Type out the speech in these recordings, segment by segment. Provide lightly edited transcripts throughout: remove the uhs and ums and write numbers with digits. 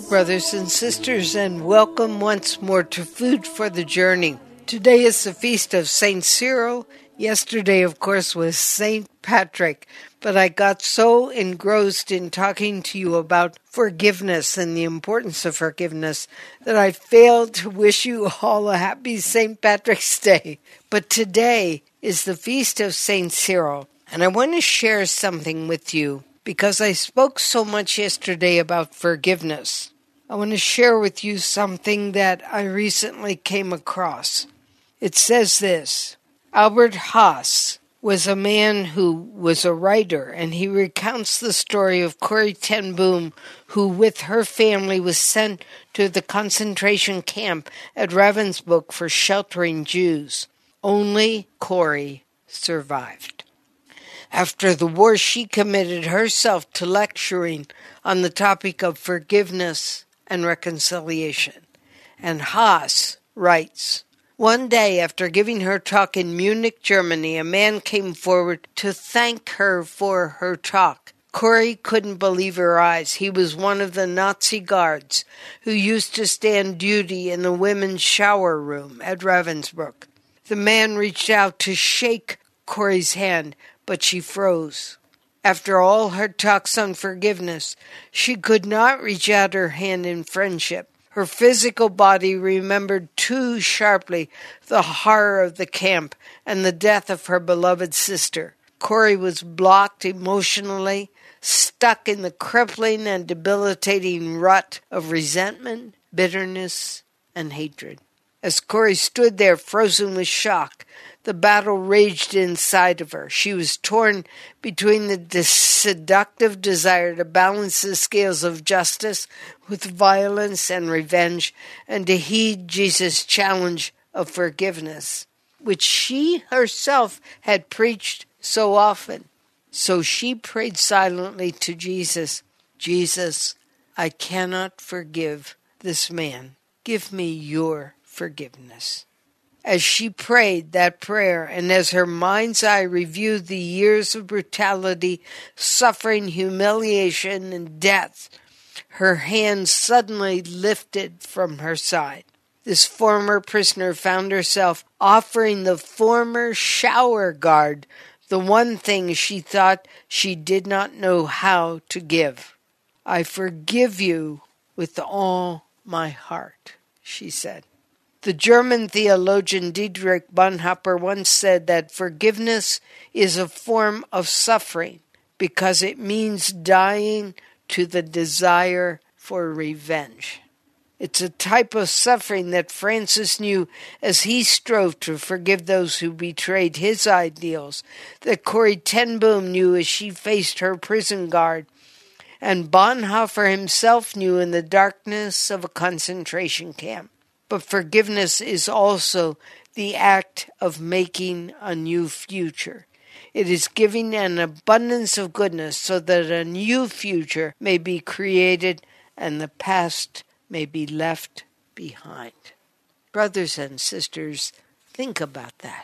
brothers and sisters, and welcome once more to Food for the Journey. Today is the feast of St. Cyril. Yesterday, of course, was St. Patrick, but I got so engrossed in talking to you about forgiveness and the importance of forgiveness that I failed to wish you all a happy St. Patrick's Day. But today is the feast of St. Cyril, and I want to share something with you because I spoke so much yesterday about forgiveness. I want to share with you something that I recently came across. It says this: Albert Haas was a man who was a writer, and he recounts the story of Corrie ten Boom, who with her family was sent to the concentration camp at Ravensbrück for sheltering Jews. Only Corrie survived. After the war, she committed herself to lecturing on the topic of forgiveness and reconciliation. And Haas writes, one day after giving her talk in Munich, Germany, a man came forward to thank her for her talk. Corrie couldn't believe her eyes. He was one of the Nazi guards who used to stand duty in the women's shower room at Ravensbrück. The man reached out to shake Corrie's hand, but she froze. After all her talks on forgiveness, she could not reach out her hand in friendship. Her physical body remembered too sharply the horror of the camp and the death of her beloved sister. Corrie was blocked emotionally, stuck in the crippling and debilitating rut of resentment, bitterness, and hatred. As Corrie stood there frozen with shock, the battle raged inside of her. She was torn between the seductive desire to balance the scales of justice with violence and revenge, and to heed Jesus' challenge of forgiveness, which she herself had preached so often. So she prayed silently to Jesus, Jesus, I cannot forgive this man. Give me your forgiveness. As she prayed that prayer, and as her mind's eye reviewed the years of brutality, suffering, humiliation, and death, her hand suddenly lifted from her side. This former prisoner found herself offering the former shower guard the one thing she thought she did not know how to give. I forgive you with all my heart, she said. The German theologian Dietrich Bonhoeffer once said that forgiveness is a form of suffering because it means dying to the desire for revenge. It's a type of suffering that Francis knew as he strove to forgive those who betrayed his ideals, that Corrie ten Boom knew as she faced her prison guard, and Bonhoeffer himself knew in the darkness of a concentration camp. But forgiveness is also the act of making a new future. It is giving an abundance of goodness so that a new future may be created and the past may be left behind. Brothers and sisters, think about that.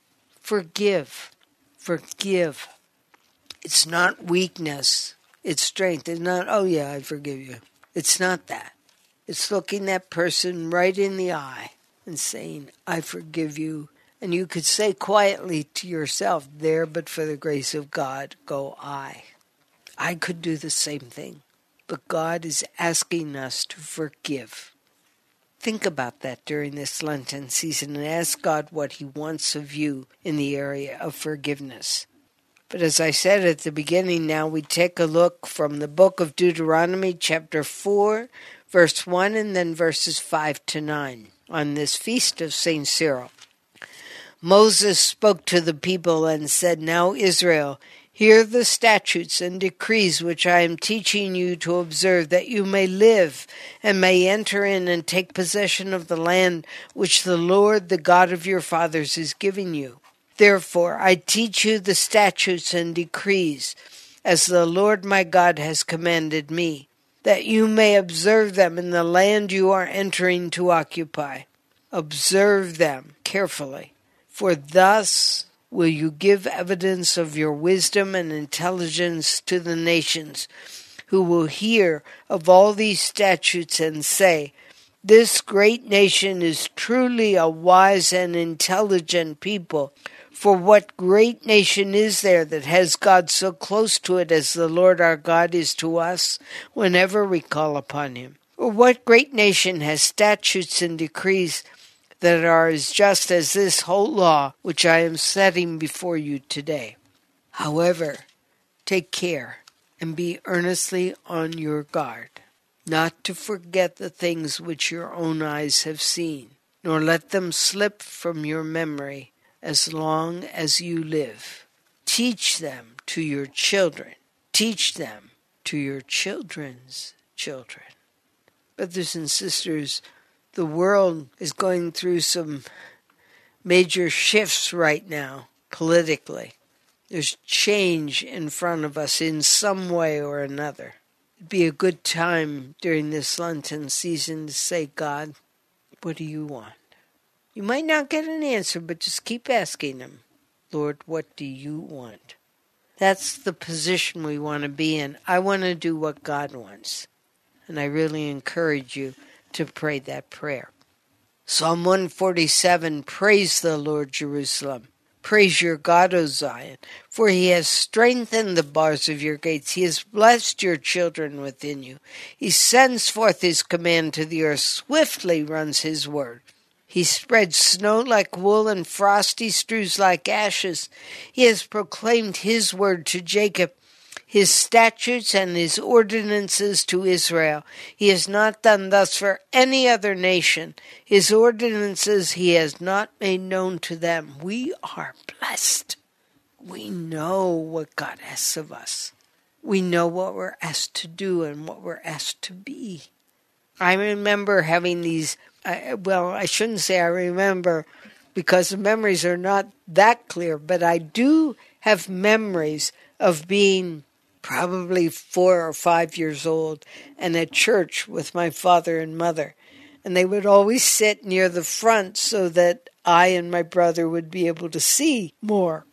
Forgive. Forgive. It's not weakness. It's strength. It's not, oh yeah, I forgive you. It's not that. It's looking that person right in the eye and saying, I forgive you. And you could say quietly to yourself, there but for the grace of God go I. I could do the same thing. But God is asking us to forgive. Think about that during this Lenten season and ask God what He wants of you in the area of forgiveness. But as I said at the beginning, now we take a look from the book of Deuteronomy, chapter 4, verse 1, and then verses 5 to 9, on this feast of St. Cyril. Moses spoke to the people and said, Now Israel, hear the statutes and decrees which I am teaching you to observe, that you may live and may enter in and take possession of the land which the Lord, the God of your fathers, is giving you. Therefore I teach you the statutes and decrees, as the Lord my God has commanded me, that you may observe them in the land you are entering to occupy. Observe them carefully, for thus will you give evidence of your wisdom and intelligence to the nations who will hear of all these statutes and say, "This great nation is truly a wise and intelligent people." For what great nation is there that has God so close to it as the Lord our God is to us whenever we call upon him? Or what great nation has statutes and decrees that are as just as this whole law which I am setting before you today? However, take care and be earnestly on your guard, not to forget the things which your own eyes have seen, nor let them slip from your memory as long as you live. Teach them to your children. Teach them to your children's children. Brothers and sisters, the world is going through some major shifts right now politically. There's change in front of us in some way or another. It'd be a good time during this Lenten season to say, "God, what do you want?" You might not get an answer, but just keep asking him, "Lord, what do you want?" That's the position we want to be in. I want to do what God wants. And I really encourage you to pray that prayer. Psalm 147, praise the Lord, Jerusalem. Praise your God, O Zion, for he has strengthened the bars of your gates. He has blessed your children within you. He sends forth his command to the earth. Swiftly runs his word. He spreads snow like wool and frost he strews like ashes. He has proclaimed his word to Jacob, his statutes and his ordinances to Israel. He has not done thus for any other nation. His ordinances he has not made known to them. We are blessed. We know what God asks of us. We know what we're asked to do and what we're asked to be. I remember having these, I shouldn't say I remember because the memories are not that clear, but I do have memories of being probably 4 or 5 years old and at church with my father and mother. And they would always sit near the front so that I and my brother would be able to see more.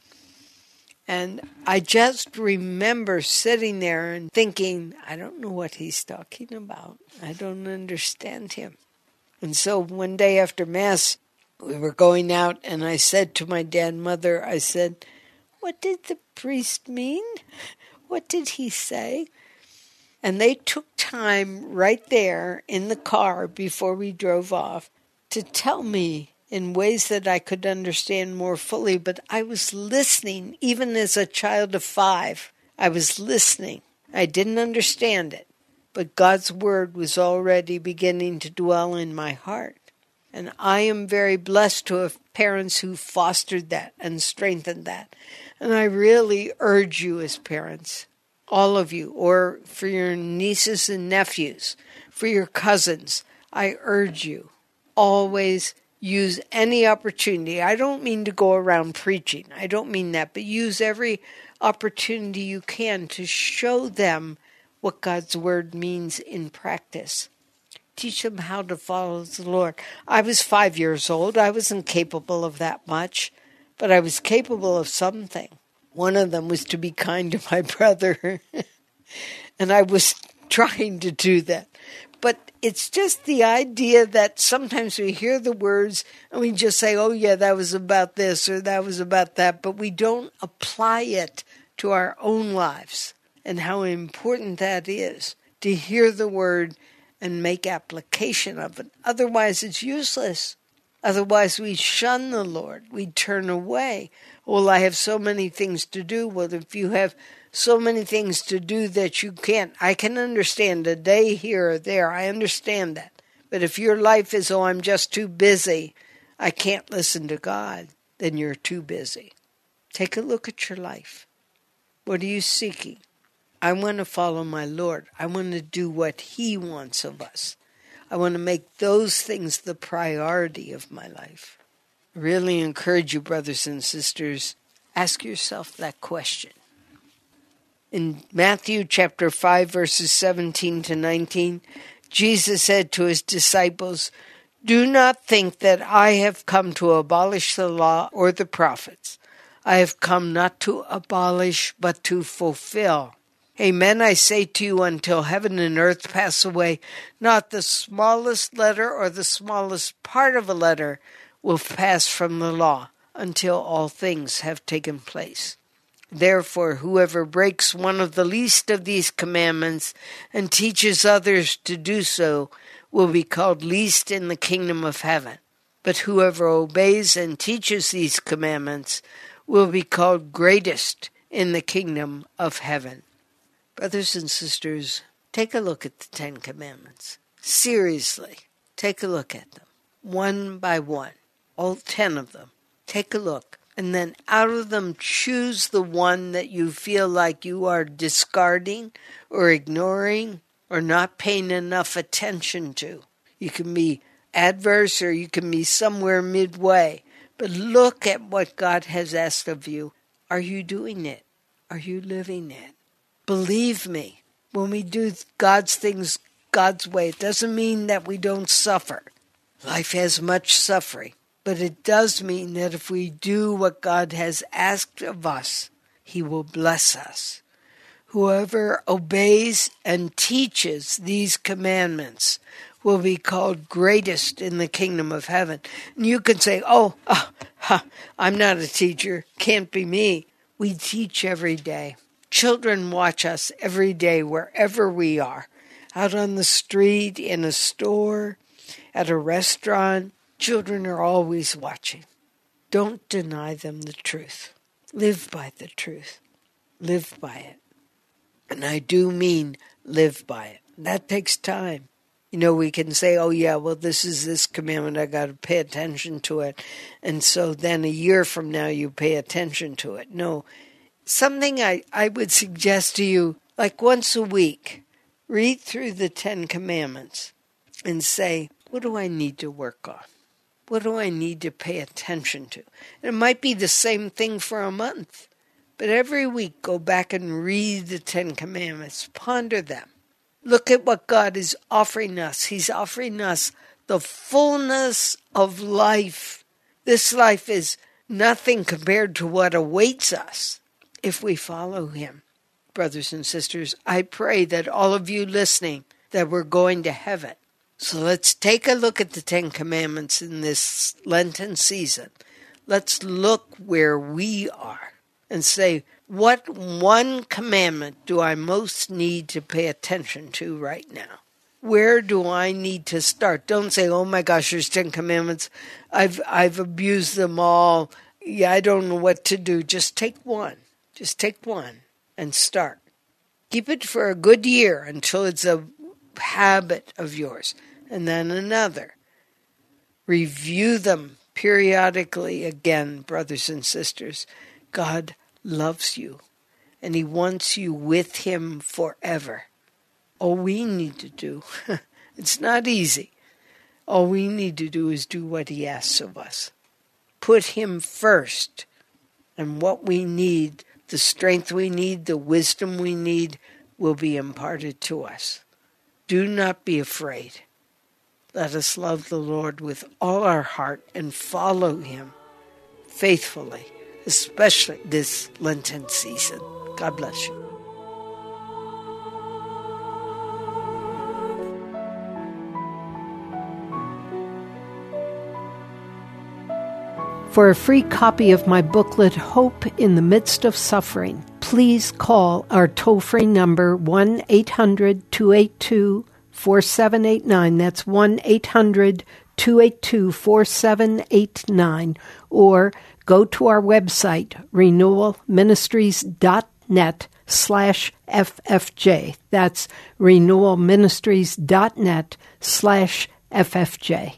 And I just remember sitting there and thinking, I don't know what he's talking about. I don't understand him. And so one day after Mass, we were going out, and I said to my dad and mother, I said, "What did the priest mean? What did he say?" And they took time right there in the car before we drove off to tell me in ways that I could understand more fully. But I was listening, even as a child of 5. I was listening. I didn't understand it, but God's word was already beginning to dwell in my heart. And I am very blessed to have parents who fostered that and strengthened that. And I really urge you as parents, all of you, or for your nieces and nephews, for your cousins, I urge you, always use any opportunity. I don't mean to go around preaching. I don't mean that, but use every opportunity you can to show them what God's word means in practice. Teach them how to follow the Lord. I was 5 years old. I wasn't capable of that much, but I was capable of something. One of them was to be kind to my brother, and I was trying to do that. But it's just the idea that sometimes we hear the words and we just say, "Oh yeah, that was about this or that was about that," but we don't apply it to our own lives and how important that is to hear the word and make application of it. Otherwise, it's useless. Otherwise, we shun the Lord. We turn away. Well, I have so many things to do. Well, if you have so many things to do that you can't, I can understand a day here or there. I understand that. But if your life is, "Oh, I'm just too busy, I can't listen to God," then you're too busy. Take a look at your life. What are you seeking? I want to follow my Lord. I want to do what He wants of us. I want to make those things the priority of my life. I really encourage you, brothers and sisters, ask yourself that question. In Matthew chapter 5, verses 17 to 19, Jesus said to his disciples, "Do not think that I have come to abolish the law or the prophets. I have come not to abolish, but to fulfill." Amen, I say to you, until heaven and earth pass away, not the smallest letter or the smallest part of a letter will pass from the law until all things have taken place. Therefore, whoever breaks one of the least of these commandments and teaches others to do so will be called least in the kingdom of heaven. But whoever obeys and teaches these commandments will be called greatest in the kingdom of heaven. Brothers and sisters, take a look at the 10 Commandments. Seriously, take a look at them, one by one, all 10 of them. Take a look, and then out of them choose the one that you feel like you are discarding or ignoring or not paying enough attention to. You can be adverse or you can be somewhere midway, but look at what God has asked of you. Are you doing it? Are you living it? Believe me, when we do God's things God's way, it doesn't mean that we don't suffer. Life has much suffering, but it does mean that if we do what God has asked of us, He will bless us. Whoever obeys and teaches these commandments will be called greatest in the kingdom of heaven. And you can say, I'm not a teacher, can't be me. We teach every day. Children watch us every day wherever we are, out on the street, in a store, at a restaurant. Children are always watching. Don't deny them the truth. Live by the truth. Live by it. And I do mean live by it. That takes time. You know, we can say, this is this commandment, I got to pay attention to it. And so then a year from now you pay attention to it. No. Something I would suggest to you, like once a week, read through the 10 Commandments and say, what do I need to work on? What do I need to pay attention to? And it might be the same thing for a month, but every week go back and read the 10 Commandments, ponder them. Look at what God is offering us. He's offering us the fullness of life. This life is nothing compared to what awaits us if we follow Him. Brothers and sisters, I pray that all of you listening, that we're going to heaven. So let's take a look at the 10 Commandments in this Lenten season. Let's look where we are and say, what one commandment do I most need to pay attention to right now? Where do I need to start? Don't say, oh my gosh, there's 10 commandments. I've abused them all. Yeah, I don't know what to do. Just take one. Just take one and start. Keep it for a good year until it's a habit of yours. And then another. Review them periodically again, brothers and sisters. God loves you, and He wants you with Him forever. All we need to do, it's not easy. All we need to do is do what He asks of us. Put Him first, and what we need, the strength we need, the wisdom we need, will be imparted to us. Do not be afraid. Let us love the Lord with all our heart and follow Him faithfully, especially this Lenten season. God bless you. For a free copy of my booklet, Hope in the Midst of Suffering, please call our toll-free number 1-800-282-4789. That's 1-800-282-4789. Or go to our website, renewalministries.net/FFJ. That's renewalministries.net/FFJ.